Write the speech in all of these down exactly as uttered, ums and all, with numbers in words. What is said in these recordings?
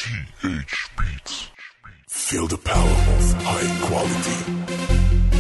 T H Beats. Feel the power of high quality.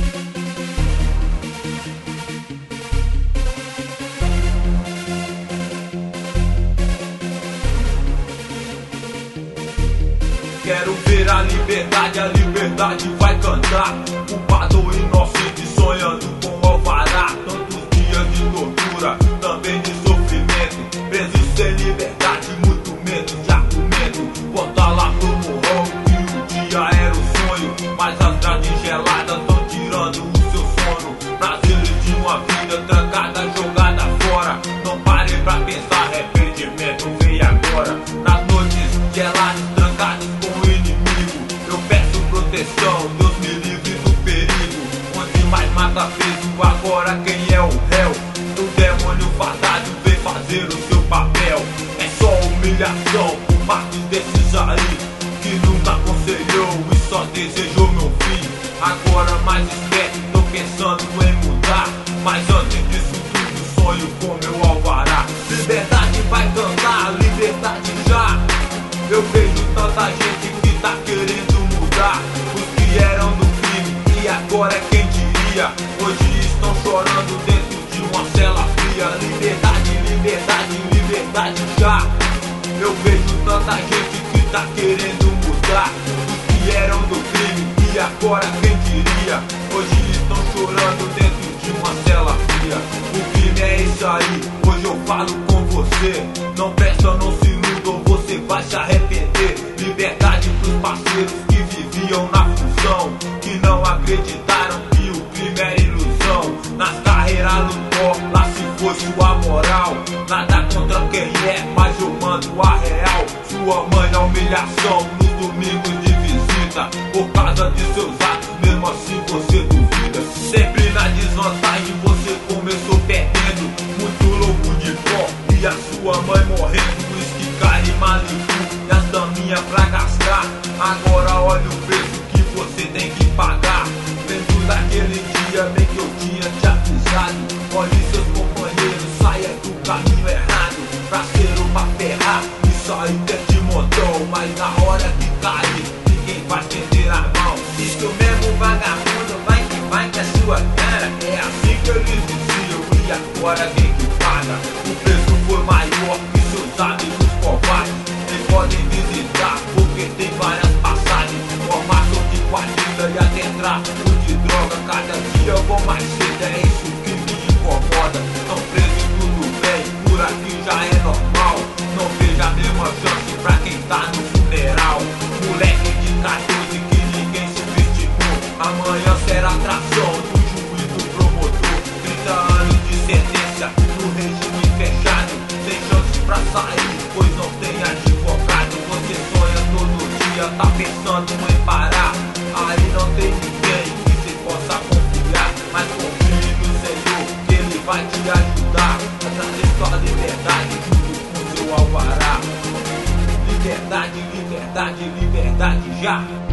Quero ver a liberdade, a liberdade vai cantar. Culpado inocente sonhando com alvará. Tantos dias de tortura, também de sofrimento. Preso sem liberdade, muito medo de argumento. Botar lá pro morrão que um dia era o sonho. Mas as grades geladas estão tirando o seu sono. Prazeres de uma vida trancada, jogada fora. Não parei pra pensar, arrependimento veio agora. Nas noites geladas, trancadas com o inimigo, eu peço proteção, Deus me livre do perigo. Onde mais mata preso, agora quem é o réu? O demônio fadado vem fazer o seu papel. É só humilhação por parte desses aí que nunca aconselhou e só desejou meu fim. Agora mais esperto, tô pensando em mudar. Mas antes disso tudo, sonho com meu alvará. Liberdade vai cantar, liberdade já. Eu vejo tanta gente que tá querendo mudar. Os que eram do crime e agora quem diria, hoje estão chorando dentro de uma cela fria. Liberdade, liberdade, liberdade já. Eu vejo tanta gente que tá querendo mudar. Os que eram do crime e agora quem diria, hoje estão chorando dentro de uma cela fria. O crime é isso aí, hoje eu falo com você. Não presta, não se iluda ou você vai se arrepender. Liberdade pros parceiros que viviam na função, que não acreditaram que o crime era ilusão. Nas carreiras lutou, lá se foi sua moral. Nada contra quem é, mas eu mando a real. Sua mãe na humilhação nos domingos de visita. Por causa de seus atos, mesmo assim você duvida. Sempre na desvantagem você começou perdendo. Muito louco de pó e a sua mãe morrendo. Whisky, carne, Malibu e as daminhas pra gastar. Agora olha o preço que você tem que pagar. Dentro daquele dia bem que eu tinha te avisado. Olhe seus companheiros, saia do caminho errado. Pra ser uma ferrar, isso aí é de montão. Mas na hora que cair, ninguém vai estender a mão. Diz que o mesmo vagabundo vai que vai que é sua cara. É assim que eles diziam e agora quem que paga? O preço foi maior que seus amigos covardes. Nem podem visitar porque tem várias passagens. Formação de quadrilha e até tráfico de droga. Cada dia eu vou mais cedo, é isso que me incomoda. Tão preso tudo bem, por aqui já é normal. Não vejo a mesma chance pra quem tá no funeral. Moleque de quatorze que ninguém subestimou. Amanhã será atração do juiz do promotor. Trinta anos de sentença no regime fechado. Sem chance pra sair, pois não tem advogado. Você sonha todo dia, tá pensando em parar. Aí não tem ninguém que você possa confiar. Mas confie no Senhor, que Ele vai te ajudar a trazer sua liberdade junto com seu alvará. Liberdade, liberdade, liberdade já.